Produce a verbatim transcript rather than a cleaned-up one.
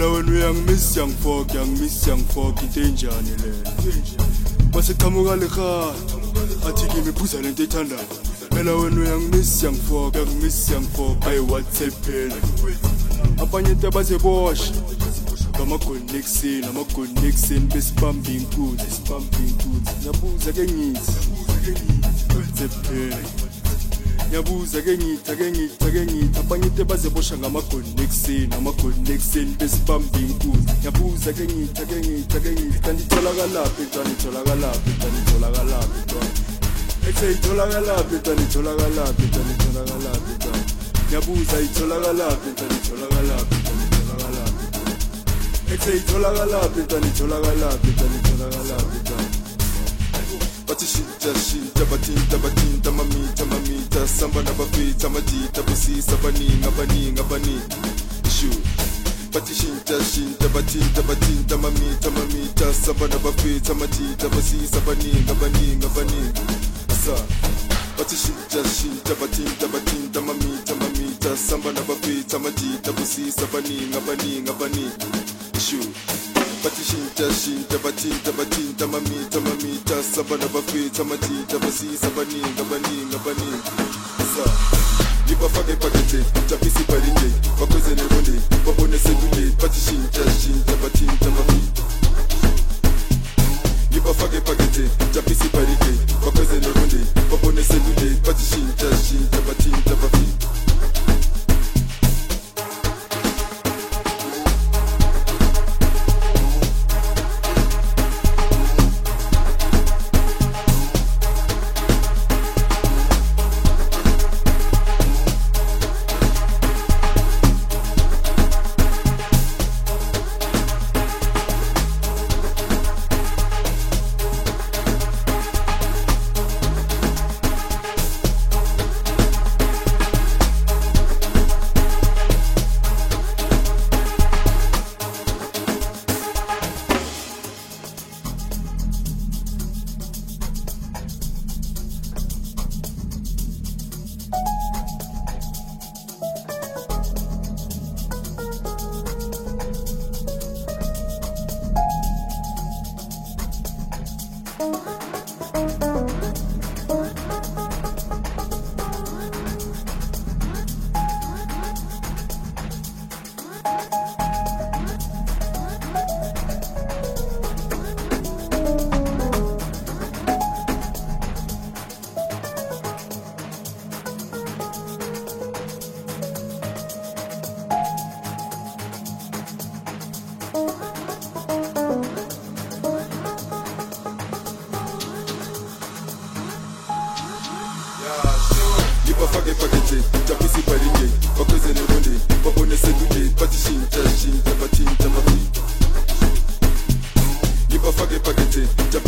Phela wena uyangimiss yangifok yangimiss yangifok into enjani le Masiqhamuka lekhaya athi kimi phuza lento ethandana Phela wena uyangimiss yangifok yangimiss yangifok ay WhatsApp phela Abanye into bazebosha Ngamagonexin amagonexin besibamba inkunzi sibamba inkunzi Ngiyabuza ke ngithi WhatsApp phela Ngiyabuza ke ngithi ake ngithi ake ngithi abanye into bazebosha ngamagonexin amagonexin besibamba inkunzi Ngiyabuza ke ngithi ake ngithi ake ngithi kanti itholakalapi kanti itholakalapi kanti itholakalapi Ekhe itholakalapi kanti itholakalapi kanti itholakalapi Ngiyabuza itholakalapi kanti itholakalapi kanti itholakalapi Ekhe itholakalapi kanti itholakalapi kanti itholakalapi Bathi shinta shinta bathinta bathinta mamita mamita samba nabafita majita busisa baninga baninga baninga shu Bathi shinta shinta bathinta bathinta mamita mamita samba nabafita majita busisa baninga baninga baninga asa Bathi shinta shinta bathinta bathinta mamita mamita samba nabafita majita busisa baninga baninga baninga shu Bathi shinta shinta bathinta bathinta mamita mamita samba nabafita majita busisa baninga baninga baninga asa Libafake pakete chapisi parinde bakwezele ronde babone sedule bathi shinta shinta bathinta mamita Libafake pakete chapisi parinde bakwezele ronde babone sedule bathi shinta shinta bathinta mamita Libafake pakete chapisi parinde bakwezele ronde babone sedule bathi shinta shinta bathinta mamita Libafake pakete